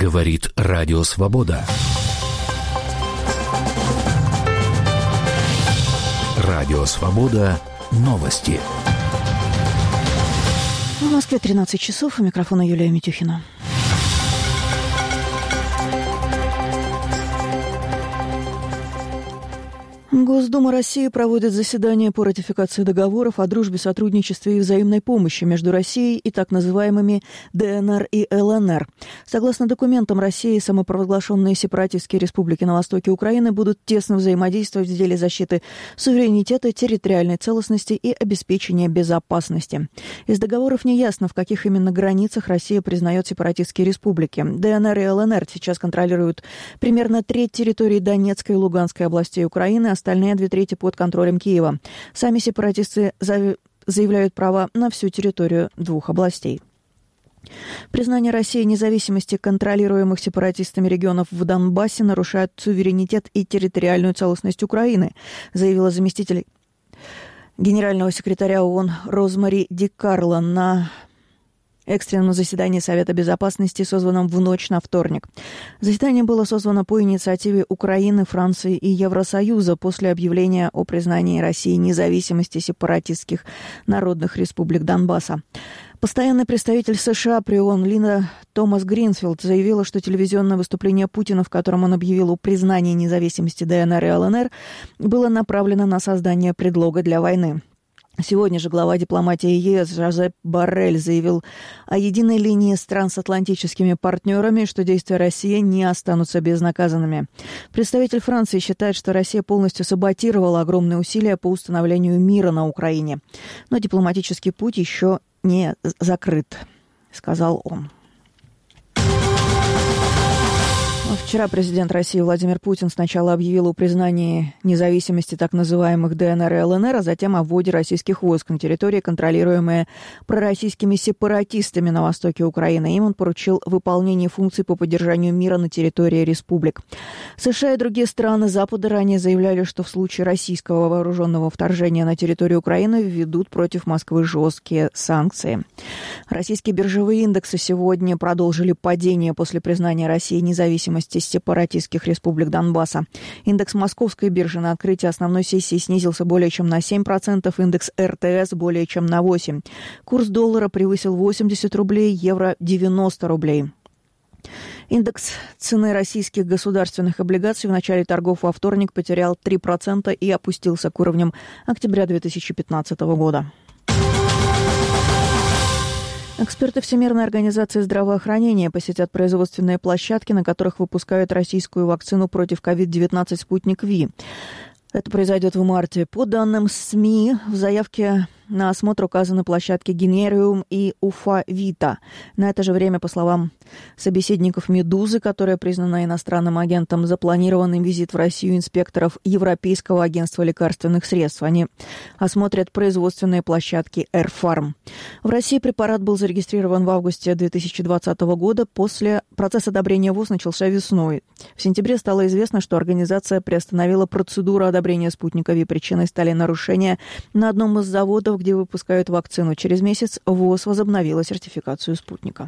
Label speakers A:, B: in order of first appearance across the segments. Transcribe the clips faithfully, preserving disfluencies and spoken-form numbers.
A: Говорит Радио Свобода. Радио Свобода. Новости.
B: В Москве тринадцать часов. У микрофона Юлия Митюхина. Госдума России проводит заседание по ратификации договоров о дружбе, сотрудничестве и взаимной помощи между Россией и так называемыми ДНР и ЛНР. Согласно документам, Россия и самопровозглашенные сепаратистские республики на востоке Украины будут тесно взаимодействовать в деле защиты суверенитета, территориальной целостности и обеспечения безопасности. Из договоров не ясно, в каких именно границах Россия признает сепаратистские республики. ДНР и ЛНР сейчас контролируют примерно треть территории Донецкой и Луганской областей Украины, остальные две трети под контролем Киева. Сами сепаратисты заявляют права на всю территорию двух областей. Признание России независимости контролируемых сепаратистами регионов в Донбассе нарушает суверенитет и территориальную целостность Украины, заявила заместитель генерального секретаря ООН Розмари Ди Карло на экстренном заседании Совета Безопасности, созванном в ночь на вторник. Заседание было созвано по инициативе Украины, Франции и Евросоюза после объявления о признании России независимости сепаратистских народных республик Донбасса. Постоянный представитель США при ООН Линда Томас Гринфилд заявила, что телевизионное выступление Путина, в котором он объявил о признании независимости ДНР и ЛНР, было направлено на создание предлога для войны. Сегодня же глава дипломатии ЕС Жозеп Боррель заявил о единой линии с трансатлантическими партнерами, что действия России не останутся безнаказанными. Представитель Франции считает, что Россия полностью саботировала огромные усилия по установлению мира на Украине. Но дипломатический путь еще не закрыт, сказал он. Вчера президент России Владимир Путин сначала объявил о признании независимости так называемых ДНР и ЛНР, а затем о вводе российских войск на территории, контролируемые пророссийскими сепаратистами на востоке Украины. Им он поручил выполнение функций по поддержанию мира на территории республик. США и другие страны Запада ранее заявляли, что в случае российского вооруженного вторжения на территорию Украины введут против Москвы жесткие санкции. Российские биржевые индексы сегодня продолжили падение после признания России независимости сепаратистских республик Донбасса. Индекс Московской биржи на открытии основной сессии снизился более чем на семь процентов, индекс эр тэ эс более чем на восемь процентов. Курс доллара превысил восемьдесят рублей, евро девяносто рублей. Индекс цены российских государственных облигаций в начале торгов во вторник потерял три процента и опустился к уровням октября две тысячи пятнадцатого года. Эксперты Всемирной организации здравоохранения посетят производственные площадки, на которых выпускают российскую вакцину против ковид девятнадцать «Спутник Ви». Это произойдет в марте. По данным СМИ, в заявке на осмотр указаны площадки «Генериум» и «Уфа-Вита». На это же время, по словам собеседников «Медузы», которая признана иностранным агентом, запланированный визит в Россию инспекторов Европейского агентства лекарственных средств. Они осмотрят производственные площадки «Эрфарм». В России препарат был зарегистрирован в августе две тысячи двадцатого года. После процесс одобрения ВОЗ начался весной. В сентябре стало известно, что организация приостановила процедуру одобрения «Спутника Ви». Причиной стали нарушения на одном из заводов, где выпускают вакцину. Через месяц ВОЗ возобновила сертификацию «Спутника».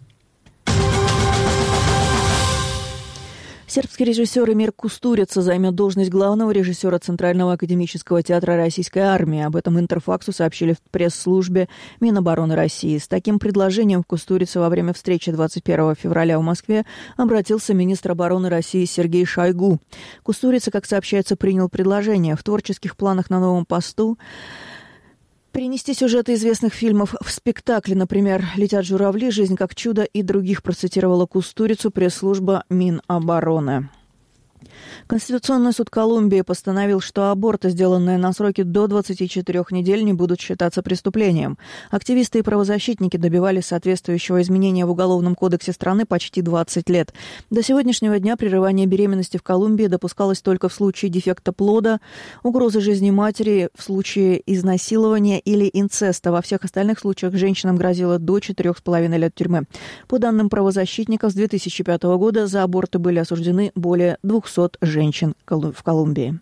B: Сербский режиссер Эмир Кустурица займет должность главного режиссера Центрального академического театра Российской армии. Об этом Интерфаксу сообщили в пресс-службе Минобороны России. С таким предложением в Кустурице во время встречи двадцать первого февраля в Москве обратился министр обороны России Сергей Шойгу. Кустурица, как сообщается, принял предложение. В творческих планах на новом посту перенести сюжеты известных фильмов в спектакле, например, «Летят журавли», «Жизнь как чудо» и других, процитировала Кустурицу пресс-служба Минобороны. Конституционный суд Колумбии постановил, что аборты, сделанные на сроке до двадцати четырёх недель, не будут считаться преступлением. Активисты и правозащитники добивались соответствующего изменения в Уголовном кодексе страны почти двадцать лет. До сегодняшнего дня прерывание беременности в Колумбии допускалось только в случае дефекта плода, угрозы жизни матери, в случае изнасилования или инцеста. Во всех остальных случаях женщинам грозило до четырех с половиной лет тюрьмы. По данным правозащитников, с две тысячи пятого года за аборты были осуждены более двухсот женщин в Колумбии.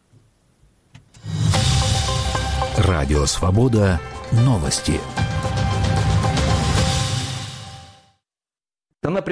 A: Радио Свобода. Новости.